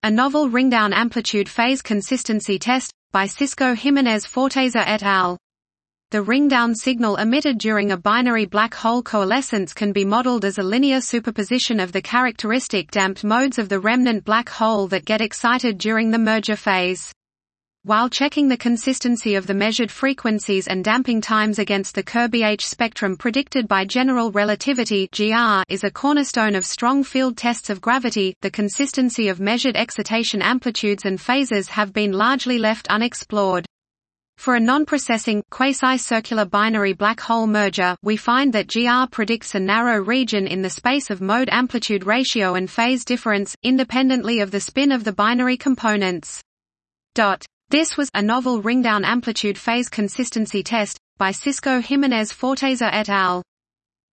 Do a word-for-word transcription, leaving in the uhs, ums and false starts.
A novel ringdown amplitude phase consistency test, by Cisco Jimenez Forteza et al. The ringdown signal emitted during a binary black hole coalescence can be modeled as a linear superposition of the characteristic damped modes of the remnant black hole that get excited during the merger phase. While checking the consistency of the measured frequencies and damping times against the Kerr-B H spectrum predicted by general relativity (G R) is a cornerstone of strong field tests of gravity, the consistency of measured excitation amplitudes and phases have been largely left unexplored. For a non-precessing, quasi-circular binary black hole merger, we find that G R predicts a narrow region in the space of mode-amplitude ratio and phase difference, independently of the spin of the binary components. This was a novel ringdown amplitude phase consistency test, by Cisco Jimenez Forteza et al.